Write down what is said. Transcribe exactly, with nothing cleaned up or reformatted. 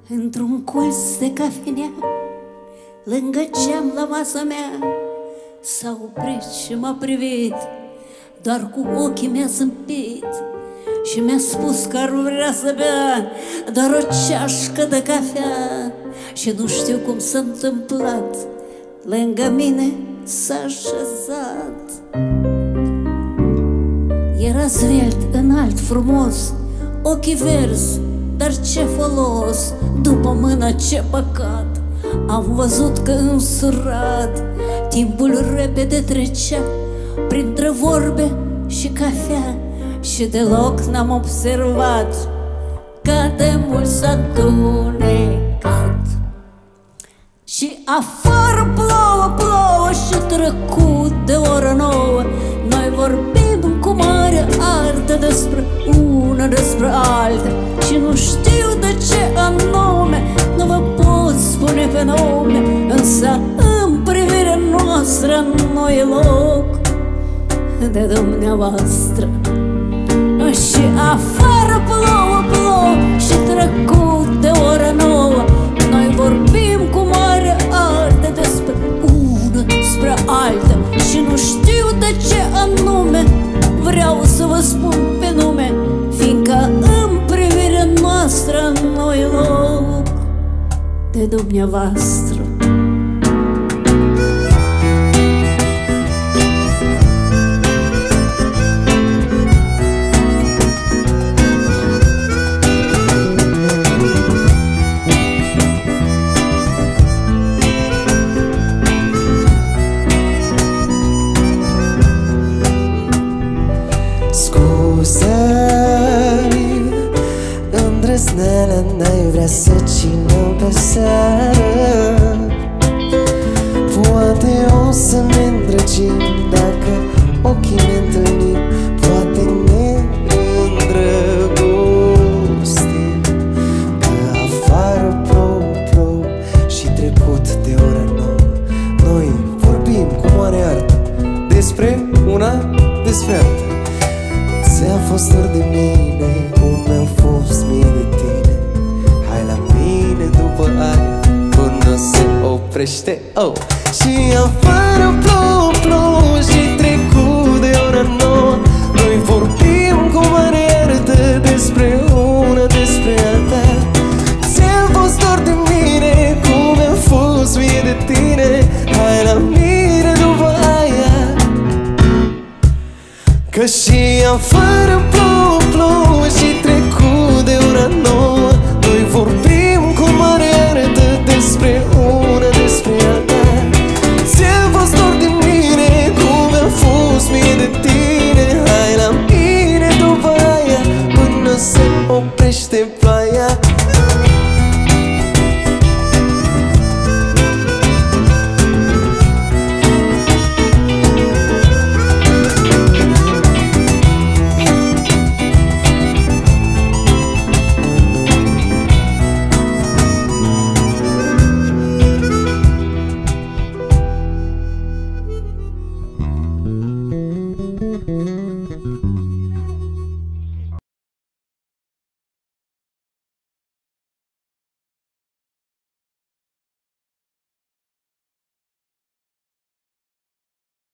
Într-un colț de cafenea, lângă geam la masa mea, s-a oprit și m-a privit, doar cu ochii mi-a zâmbit și mi-a spus că ar vrea să bea doar o ceașcă de cafea. Și nu știu cum s-a întâmplat, lângă mine s-a așezat. Era zvelt, înalt, frumos, ochii verzi, dar ce folos? După mână ce păcat, am văzut că însurat timpul repede trecea printre vorbe și cafea, și deloc n-am observat cât de mult s-a întunecat. Și afară plouă, plouă și trecut de oră nouă, noi vorbim cu mare artă despre una, despre alta, și nu știu de ce anume, nu vă pot spune pe nume, însă în privirea noastră nu e loc de dumneavoastră. Și afară plouă, plouă și trecut de oră nouă, noi vorbim cu mare artă despre una, despre alta, și nu știu de ce anume vreau să vă spun pe nume, fiindcă în privirea noastră nu e loc de dumneavoastră. Scuze-mi, îndrăzneala, n-ai vrea să cinăm pe seară. Poate o să ne îndrăgim dacă ochii ne întâlnim, poate ne îndrăgostim. Că afară plouă, plouă și trecut de ora nouă, noi vorbim cu mare artă despre una, despre alta. Ți-a fost dor de mine, cum mi-a fost mie de tine. Hai la mine după aia până se oprește, oh. Și afară plouă, plouă și trecut de ora nouă, noi vorbim cu mare artă despre una, despre alta. Ți-a fost dor de mine, cum mi-a fost mie de tine. Hai la mine după aia, că și afară